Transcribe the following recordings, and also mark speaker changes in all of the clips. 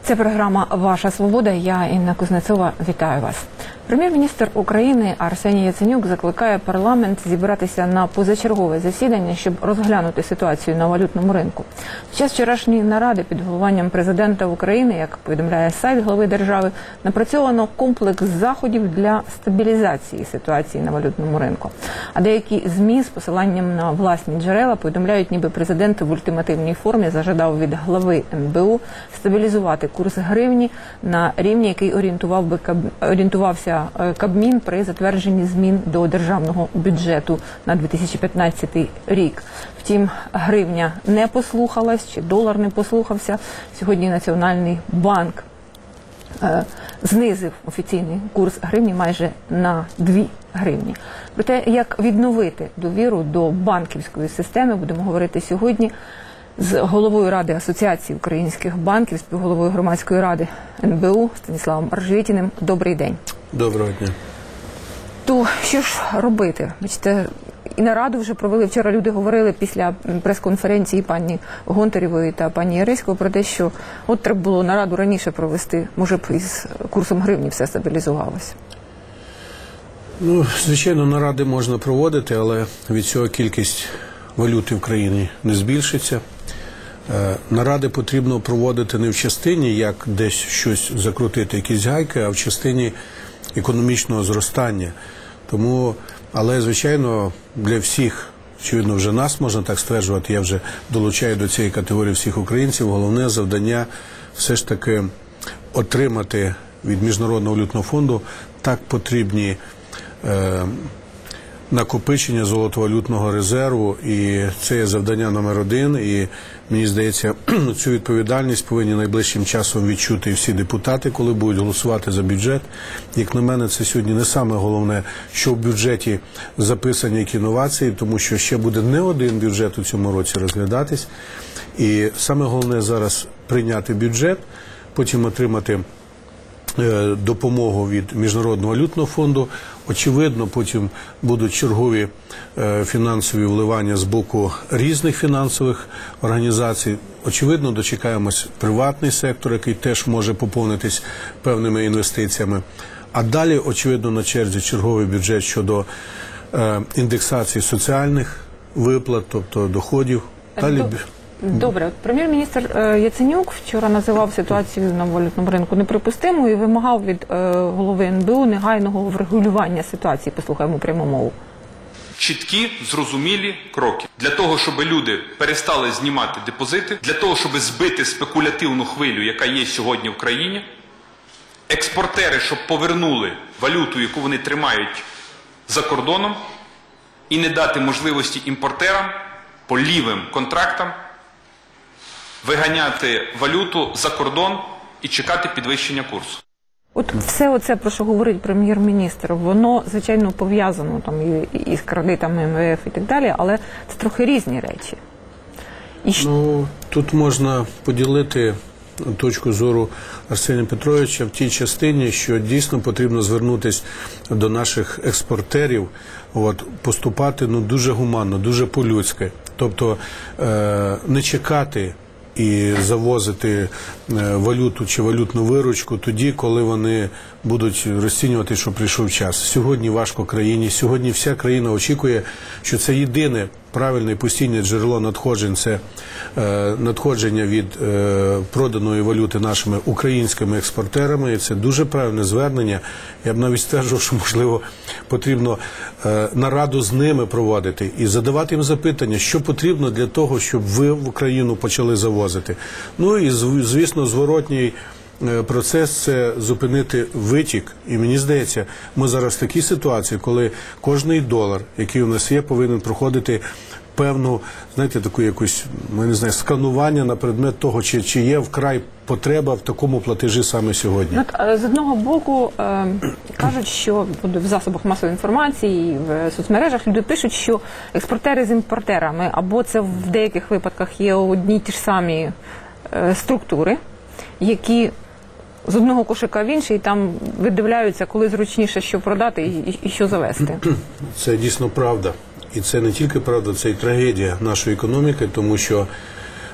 Speaker 1: Це програма «Ваша свобода». Я, Інна Кузнецова, вітаю вас. Прем'єр-міністр України Арсеній Яценюк закликає парламент зібратися на позачергове засідання, щоб розглянути ситуацію на валютному ринку. Під час вчорашньої наради під головуванням президента України, як повідомляє сайт глави держави, напрацьовано комплекс заходів для стабілізації ситуації на валютному ринку. А деякі ЗМІ з посиланням на власні джерела повідомляють, ніби президент в ультимативній формі зажадав від глави НБУ стабілізувати курс гривні на рівні, який орієнтувався Кабмін при затвердженні змін до державного бюджету на 2015 рік. Втім, гривня не послухалась, чи долар не послухався. Сьогодні Національний банк знизив офіційний курс гривні майже на 2 гривні. Про те, як відновити довіру до банківської системи, будемо говорити сьогодні з головою Ради Асоціації українських банків, співголовою громадської ради НБУ Станіславом Аржвітіним. Добрий день.
Speaker 2: Доброго дня.
Speaker 1: То що ж робити? Бачите, і нараду вже провели. Вчора люди говорили після прес-конференції пані Гонтаревої та пані Яресько про те, що от треба було нараду раніше провести, може б із курсом гривні все стабілізувалося.
Speaker 2: Ну, звичайно, наради можна проводити, але від цього кількість валюти в країні не збільшиться. Наради потрібно проводити не в частині, як десь щось закрутити, якісь гайки, а в частині економічного зростання. Тому, але, звичайно, для всіх, очевидно, вже нас можна так стверджувати, я вже долучаю до цієї категорії всіх українців, головне завдання все ж таки отримати від Міжнародного валютного фонду так потрібні накопичення золотовалютного резерву, і це є завдання номер 1, і мені здається, цю відповідальність повинні найближчим часом відчути всі депутати, коли будуть голосувати за бюджет. Як на мене, це сьогодні не саме головне, що в бюджеті записані які інновації, тому що ще буде не один бюджет у цьому році розглядатись, і саме головне зараз прийняти бюджет, потім отримати допомогу від Міжнародного валютного фонду. Очевидно, потім будуть чергові фінансові вливання з боку різних фінансових організацій. Очевидно, дочекаємось приватний сектор, який теж може поповнитись певними інвестиціями. А далі, очевидно, на черзі черговий бюджет щодо індексації соціальних виплат, тобто доходів.
Speaker 1: Добре. Прем'єр-міністр Яценюк вчора називав ситуацію на валютному ринку неприпустимою і вимагав від голови НБУ негайного врегулювання ситуації. Послухаємо пряму мову.
Speaker 3: Чіткі, зрозумілі кроки. Для того, щоб люди перестали знімати депозити, для того, щоб збити спекулятивну хвилю, яка є сьогодні в країні, експортери, щоб повернули валюту, яку вони тримають за кордоном, і не дати можливості імпортерам по лівим контрактам виганяти валюту за кордон і чекати підвищення курсу.
Speaker 1: От все оце, про що говорить прем'єр-міністр, воно, звичайно, пов'язано там і з кредитами МВФ і так далі, але це трохи різні речі.
Speaker 2: Ну, тут можна поділити точку зору Арсенія Петровича в тій частині, що дійсно потрібно звернутися до наших експортерів, поступати дуже гуманно, дуже по-людськи. Тобто не чекати і завозити валюту чи валютну виручку тоді, коли вони будуть розцінювати, що прийшов час. Сьогодні важко країні, сьогодні вся країна очікує, що це єдине правильне і постійне джерело надходжень, це надходження від проданої валюти нашими українськими експортерами, і це дуже правильне звернення. Я б навіть стверджував, що, можливо, потрібно нараду з ними проводити і задавати їм запитання, що потрібно для того, щоб ви в Україну почали завозити. Ну і, звісно, зворотній процес – це зупинити витік. І мені здається, ми зараз в такій ситуації, коли кожний долар, який у нас є, повинен проходити певну, знаєте, таку якусь, не знаю, сканування на предмет того, чи є вкрай потреба в такому платежі саме сьогодні.
Speaker 1: З одного боку, кажуть, що в засобах масової інформації, в соцмережах люди пишуть, що експортери з імпортерами, або це в деяких випадках є одні й ті ж самі структури, які з одного кошика в інший, там видивляються, коли зручніше що продати і що завести.
Speaker 2: Це дійсно правда. І це не тільки правда, це і трагедія нашої економіки, тому що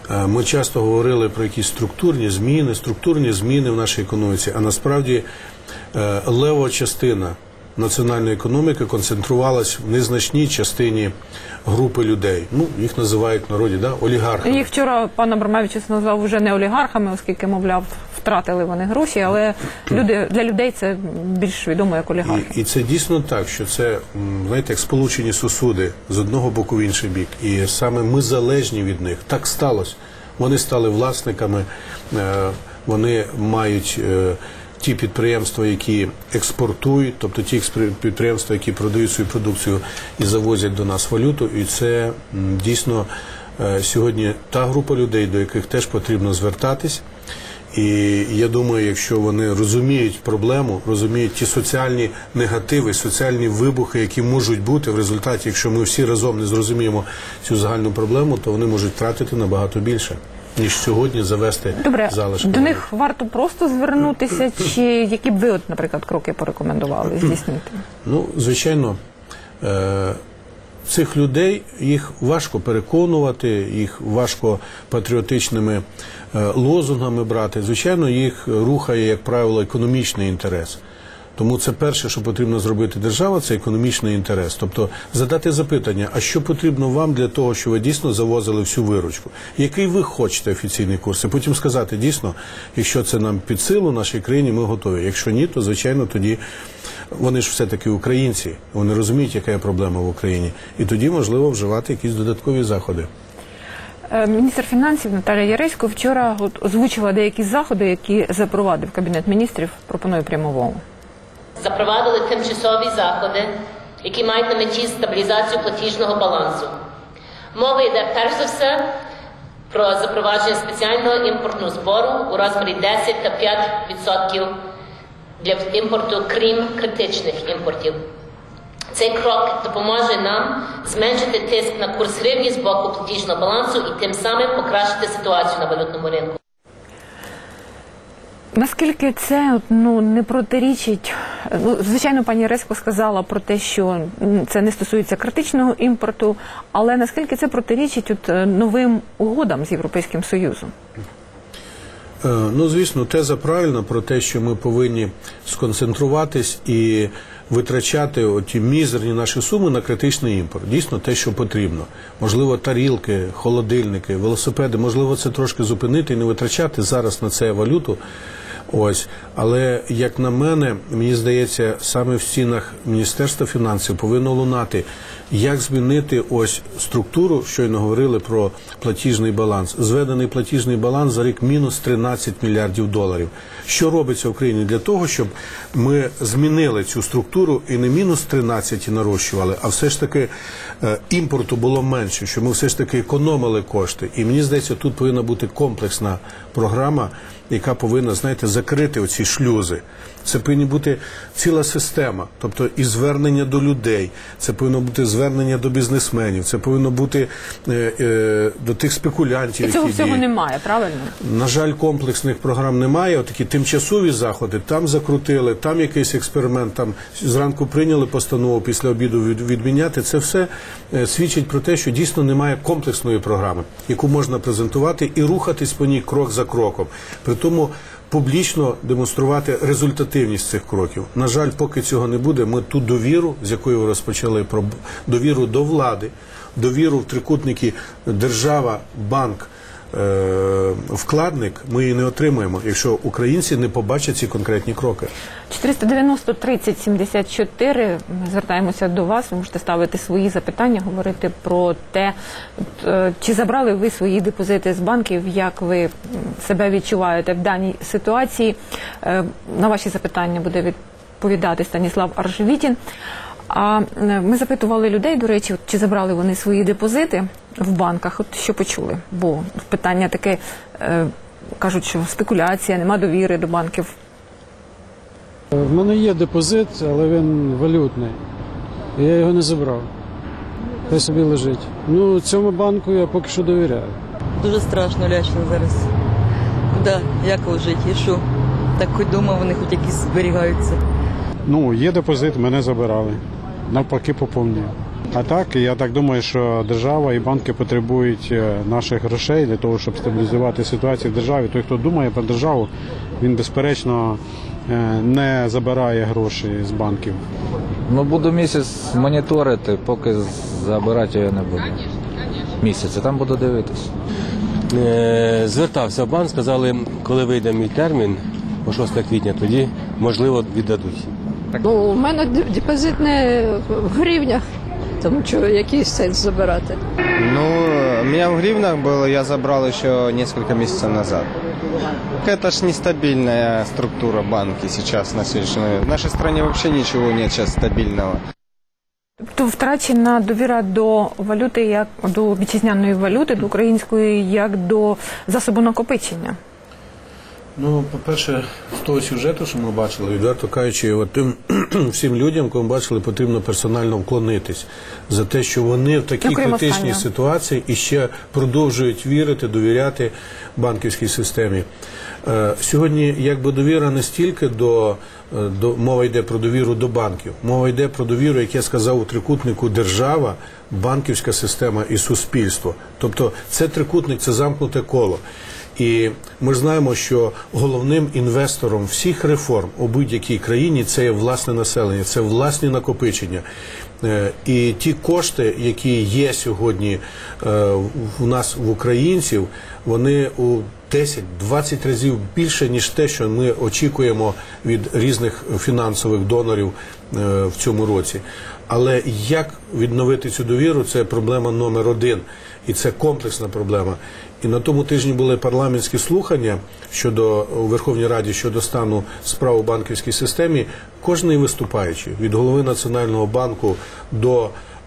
Speaker 2: Ми часто говорили про якісь структурні зміни в нашій економіці, а насправді левова частина національної економіки концентрувалась в незначній частині групи людей. Ну, їх називають в народі, олігархами.
Speaker 1: Їх вчора пан Абрамович назвав вже не олігархами, оскільки, мовляв, втратили вони гроші, але для людей це більш відомо як олігархи.
Speaker 2: І це дійсно так, що це, знаєте, як сполучені сусуди з одного боку в інший бік. І саме ми залежні від них. Так сталося. Вони стали власниками, вони мають ті підприємства, які експортують, тобто ті підприємства, які продають свою продукцію і завозять до нас валюту. І це дійсно сьогодні та група людей, до яких теж потрібно звертатись. І я думаю, якщо вони розуміють проблему, розуміють ті соціальні негативи, соціальні вибухи, які можуть бути в результаті, якщо ми всі разом не зрозуміємо цю загальну проблему, то вони можуть втратити набагато більше, ніж сьогодні завести залишки.
Speaker 1: До них варто просто звернутися, чи які б ви, наприклад, кроки порекомендували здійснити?
Speaker 2: Ну, звичайно, цих людей, їх важко переконувати, їх важко патріотичними лозунгами брати. Звичайно, їх рухає, як правило, економічний інтерес. Тому це перше, що потрібно зробити держава, це економічний інтерес. Тобто задати запитання, а що потрібно вам для того, щоб ви дійсно завозили всю виручку? Який ви хочете офіційний курс? І потім сказати, дійсно, якщо це нам під силу нашій країні, ми готові. Якщо ні, то, звичайно, тоді вони ж все-таки українці, вони розуміють, яка є проблема в Україні. І тоді, можливо, вживати якісь додаткові заходи.
Speaker 1: Міністр фінансів Наталія Яресько вчора озвучила деякі заходи, які запровадив Кабінет міністрів. Пропоную пряму мову.
Speaker 4: Запровадили тимчасові заходи, які мають на меті стабілізацію платіжного балансу. Мова йде перш за все про запровадження спеціального імпортного збору у розмірі 10 та 5% для імпорту, крім критичних імпортів. Цей крок допоможе нам зменшити тиск на курс гривні з боку платіжного балансу і тим самим покращити ситуацію на валютному ринку.
Speaker 1: Наскільки це не протирічить, звичайно, пані Яресько сказала про те, що це не стосується критичного імпорту, але наскільки це протирічить новим угодам з Європейським Союзом?
Speaker 2: Ну, звісно, теза правильна про те, що ми повинні сконцентруватись і витрачати оті мізерні наші суми на критичний імпорт. Дійсно, те, що потрібно. Можливо, тарілки, холодильники, велосипеди, можливо, це трошки зупинити і не витрачати зараз на це валюту. Ось. Але, як на мене, мені здається, саме в стінах Міністерства фінансів повинно лунати, як змінити ось структуру, щойно говорили про платіжний баланс. Зведений платіжний баланс за рік мінус 13 мільярдів доларів. Що робиться в Україні для того, щоб ми змінили цю структуру і не мінус 13 нарощували, а все ж таки імпорту було менше, щоб ми все ж таки економили кошти. І мені здається, тут повинна бути комплексна програма, яка повинна, знаєте, закрити оці шлюзи. Це повинна бути ціла система, тобто і звернення до людей, це повинно бути звернення до бізнесменів, це повинно бути до тих спекулянтів,
Speaker 1: і цього всього немає, правильно?
Speaker 2: На жаль, комплексних програм немає, отакі тимчасові заходи, там закрутили, там якийсь експеримент, там зранку прийняли постанову, після обіду відміняти. Це все свідчить про те, що дійсно немає комплексної програми, яку можна презентувати і рухатись по ній крок за кроком. При тому публічно демонструвати результативність цих кроків. На жаль, поки цього не буде, ми ту довіру, з якої ви розпочали, про довіру до влади, довіру в трикутники держава, банк, вкладник, ми її не отримаємо, якщо українці не побачать ці конкретні кроки.
Speaker 1: 490-30-74, ми звертаємося до вас, ви можете ставити свої запитання, говорити про те, чи забрали ви свої депозити з банків, як ви себе відчуваєте в даній ситуації. На ваші запитання буде відповідати Станіслав Аржевітін. А ми запитували людей, до речі, чи забрали вони свої депозити в банках, от що почули. Бо питання таке, кажуть, що спекуляція, нема довіри до банків.
Speaker 5: В мене є депозит, але він валютний. Я його не забрав. Хай собі лежить. Ну, цьому банку я поки що довіряю.
Speaker 6: Дуже страшно, лячно зараз. Куди, як жити і що? Так хоч дома вони хоч якісь зберігаються.
Speaker 7: Ну, є депозит, мене забирали. Навпаки, поповнюю.
Speaker 5: А так, я так думаю, що держава і банки потребують наших грошей для того, щоб стабілізувати ситуацію в державі. Той, хто думає про державу, він, безперечно, не забирає гроші з банків.
Speaker 7: Ну, буду місяць моніторити, поки забирати його не буду. Місяць, а там буду дивитися.
Speaker 8: Звертався в банк, сказали, коли вийде мій термін, по 6 квітня, тоді, можливо, віддадуть.
Speaker 9: Ну, у мене депозит не в гривнях, тому що який сенс забирати?
Speaker 10: Ну, у меня в гривнах было, я забрал еще несколько месяцев назад. Это ж нестабильная структура банки сейчас на сегодняшний момент. В нашей стране вообще ничего нет сейчас стабильного.
Speaker 1: Тобто втрачена довіра до валюти, як до вітчизняної валюти, до української, як до засобу накопичення.
Speaker 2: Ну, по-перше, з того сюжету, що ми бачили, відверто кажучи, от тим всім людям, кого ми бачили, потрібно персонально вклонитись за те, що вони в такій критичній ситуації і ще продовжують вірити, довіряти банківській системі. Сьогодні якби довіра не стільки мова йде про довіру до банків, мова йде про довіру, як я сказав, у трикутнику держава, банківська система і суспільство. Тобто це трикутник, це замкнуте коло. І ми знаємо, що головним інвестором всіх реформ у будь-якій країні це є власне населення, це власні накопичення. І ті кошти, які є сьогодні у нас, в українців, вони у 10-20 разів більше, ніж те, що ми очікуємо від різних фінансових донорів в цьому році. Але як відновити цю довіру – це проблема номер один. І це комплексна проблема. І на тому тижні були парламентські слухання у Верховній Раді щодо стану справ у банківській системі. Кожний виступаючий, від голови Національного банку до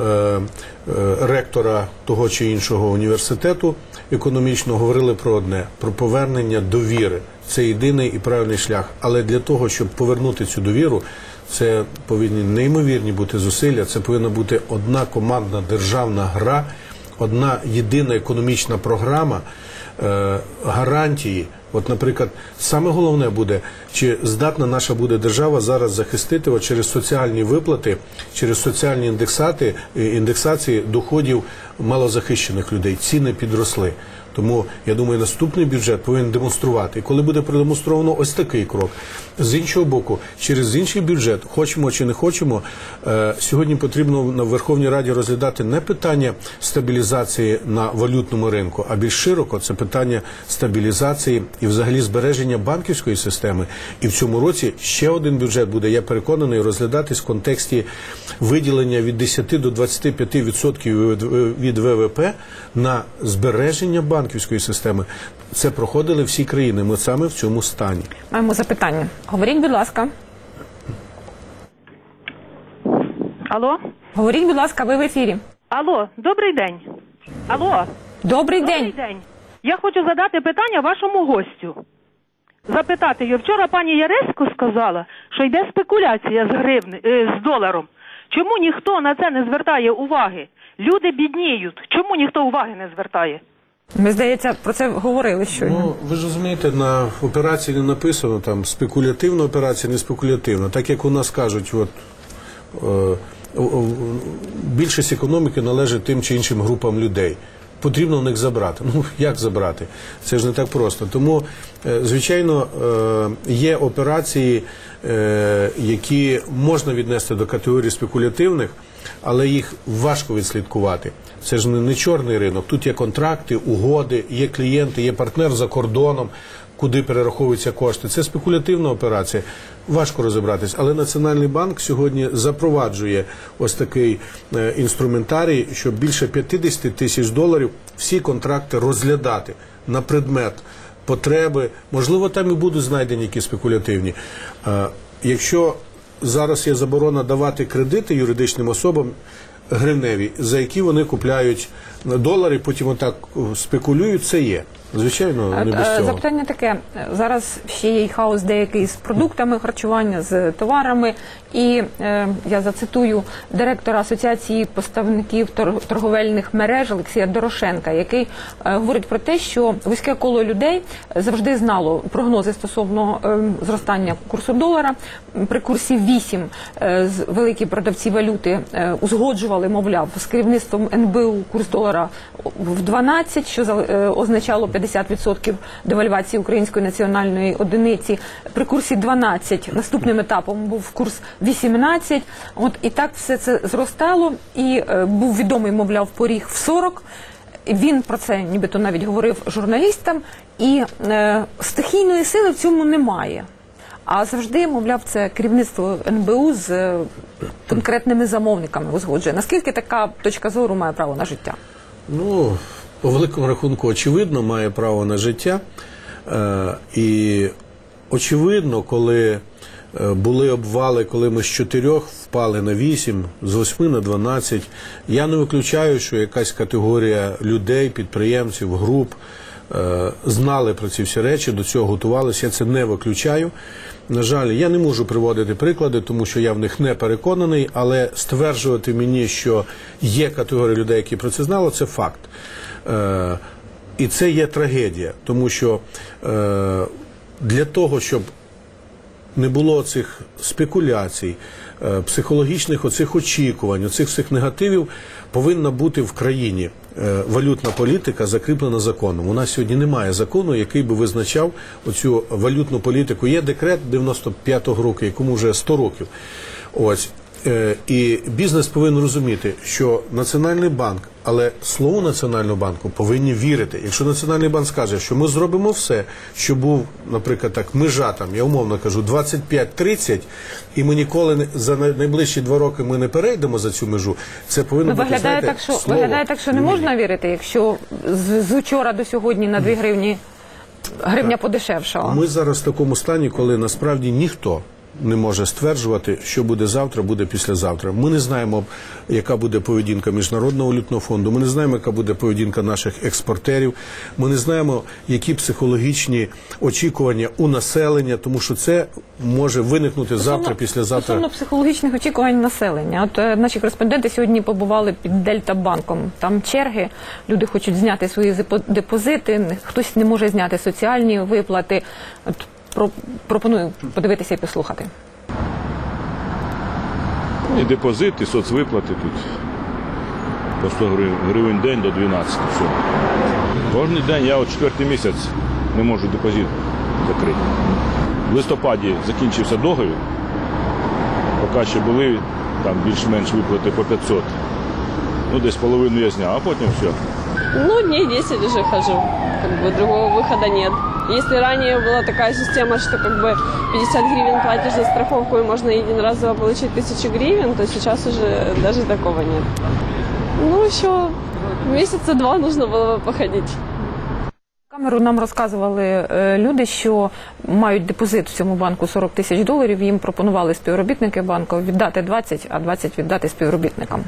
Speaker 2: ректора того чи іншого університету економічного, говорили про одне – про повернення довіри. Це єдиний і правильний шлях. Але для того, щоб повернути цю довіру, це повинні неймовірні бути зусилля, це повинна бути одна командна державна гра, одна єдина економічна програма, гарантії. От, наприклад, саме головне буде, чи здатна наша буде держава зараз захистити через соціальні виплати, через соціальні індексації доходів малозахищених людей. Ціни підросли. Тому, я думаю, наступний бюджет повинен демонструвати. І коли буде продемонстровано ось такий крок, з іншого боку, через інший бюджет, хочемо чи не хочемо, сьогодні потрібно на Верховній Раді розглядати не питання стабілізації на валютному ринку, а більш широко це питання стабілізації і взагалі збереження банківської системи. І в цьому році ще один бюджет буде, я переконаний, розглядатись в контексті виділення від 10 до 25% від ВВП на збереження банківської системи. Це проходили всі країни. Ми саме в цьому стані.
Speaker 1: Маємо запитання. Говоріть, будь ласка.
Speaker 11: Алло?
Speaker 1: Говоріть, будь ласка, ви в ефірі.
Speaker 11: Алло, добрий день. Алло.
Speaker 1: Добрий день.
Speaker 11: Добрий день. Я хочу задати питання вашому гостю. Запитати його. Вчора пані Яресько сказала, що йде спекуляція з доларом. Чому ніхто на це не звертає уваги? Люди бідніють. Чому ніхто уваги не звертає?
Speaker 1: Ми, здається, про це говорили щойно.
Speaker 2: Ну, ви ж розумієте, на операції не написано там спекулятивна операція, не спекулятивна. Так як у нас кажуть, більшість економіки належить тим чи іншим групам людей. Потрібно в них забрати. Ну, як забрати? Це ж не так просто. Тому, звичайно, є операції, які можна віднести до категорії спекулятивних, але їх важко відслідкувати. Це ж не чорний ринок. Тут є контракти, угоди, є клієнти, є партнер за кордоном, куди перераховуються кошти. Це спекулятивна операція. Важко розібратись. Але Національний банк сьогодні запроваджує ось такий інструментарій, щоб більше 50 тисяч доларів всі контракти розглядати на предмет потреби. Можливо, там і будуть знайдені якісь спекулятивні. Якщо зараз є заборона давати кредити юридичним особам гривневі, за які вони купляють долари, потім отак спекулюють, це є. Звичайно, не без цього.
Speaker 1: Запитання таке. Зараз ще є й хаос деякий з продуктами харчування, з товарами. І я зацитую директора Асоціації поставників торговельних мереж Олексія Дорошенка, який говорить про те, що вузьке коло людей завжди знало прогнози стосовно зростання курсу долара. При курсі 8 великі продавці валюти узгоджували, мовляв, з керівництвом НБУ курс долара в 12, що означало 50% девальвації української національної одиниці. При курсі 12 наступним етапом був курс 18. От і так все це зростало, і був відомий, мовляв, поріг в 40. Він про це нібито навіть говорив журналістам, і стихійної сили в цьому немає. А завжди, мовляв, це керівництво НБУ з конкретними замовниками узгоджує. Наскільки така точка зору має право на життя?
Speaker 2: Ну, по великому рахунку, очевидно, має право на життя. І очевидно, коли були обвали, коли ми з 4 впали на 8, з 8 на 12, я не виключаю, що якась категорія людей, підприємців, груп знали про ці всі речі, до цього готувалися, я це не виключаю. На жаль, я не можу приводити приклади, тому що я в них не переконаний, але стверджувати мені, що є категорія людей, які про це знали, це факт. І це є трагедія, тому що для того, щоб не було цих спекуляцій, психологічних оцих очікувань, оцих всіх негативів, повинна бути в країні валютна політика закріплена законом. У нас сьогодні немає закону, який би визначав оцю валютну політику. Є декрет 95-го року, якому вже 100 років. Ось. І бізнес повинен розуміти, що Національний банк, але слову Національного банку повинні вірити. Якщо Національний банк скаже, що ми зробимо все, що був, наприклад, так, межа там, я умовно кажу, 25-30, і ми ніколи за найближчі 2 роки ми не перейдемо за цю межу, це повинно бути, знаєте, слово.
Speaker 1: Виглядає так, що не можна вірити, якщо з учора до сьогодні на 2 гривні гривня подешевшала.
Speaker 2: Ми зараз в такому стані, коли насправді ніхто не може стверджувати, що буде завтра, буде післязавтра. Ми не знаємо, яка буде поведінка Міжнародного валютного фонду, ми не знаємо, яка буде поведінка наших експортерів, ми не знаємо, які психологічні очікування у населення, тому що це може виникнути завтра, післязавтра.
Speaker 1: Стосовно психологічних очікувань населення. От наші кореспонденти сьогодні побували під Дельта-банком. Там черги, люди хочуть зняти свої депозити, хтось не може зняти соціальні виплати. От пропоную подивитися і послухати.
Speaker 12: І депозит, і соцвиплати тут по 100 гривень день до 12. Все. Кожен день я от 4-й місяць не можу депозит закрити. В листопаді закінчився договір, поки ще були там більш-менш виплати по 500. Ну, десь половину я зняв, а потім все.
Speaker 13: Ну, дней 10 уже хожу. Как бы другого выхода нет. Если ранее была такая система, что как бы 50 гривен платишь за страховку и можно единоразово получить 1000 гривен, то сейчас уже даже такого нет. Ну, еще месяца 2 нужно было бы походить.
Speaker 1: Камеру нам розказували люди, що мають депозит в цьому банку 40 тисяч доларів, їм пропонували співробітники банку віддати 20, а 20 віддати співробітникам.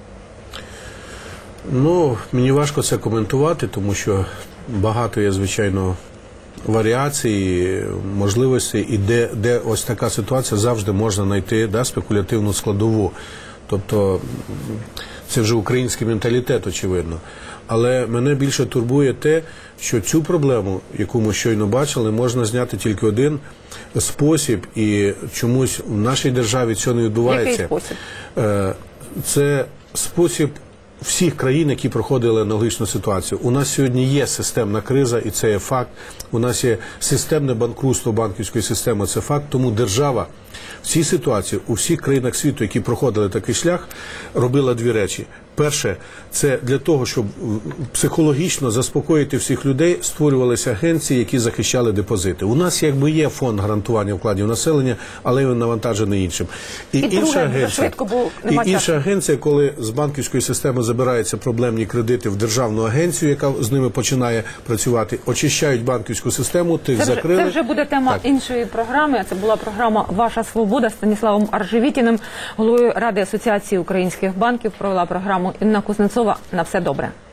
Speaker 2: Ну, мені важко це коментувати, тому що багато є, звичайно, варіацій, можливостей, і де ось така ситуація завжди можна знайти спекулятивну складову. Тобто це вже український менталітет, очевидно. Але мене більше турбує те, що цю проблему, яку ми щойно бачили, можна зняти тільки один спосіб, і чомусь в нашій державі цього не відбувається.
Speaker 1: Який спосіб?
Speaker 2: Це спосіб всіх країн, які проходили аналогічну ситуацію. У нас сьогодні є системна криза, і це є факт. У нас є системне банкрутство банківської системи, це факт. Тому держава в цій ситуації у всіх країнах світу, які проходили такий шлях, робила 2 речі. Перше, це для того, щоб психологічно заспокоїти всіх людей, створювалися агенції, які захищали депозити. У нас якби є фонд гарантування вкладів населення, але він навантажений іншим. І інша агенція, коли з банківської системи забираються проблемні кредити в державну агенцію, яка з ними починає працювати, очищають банківську систему, тих закрили.
Speaker 1: Це вже буде тема іншої програми. Це була програма «Ваша свобода» з Станіславом Аржевітіним, головою Ради Асоціації українських банків. Провела програму Інна Кузнецова. На все добре.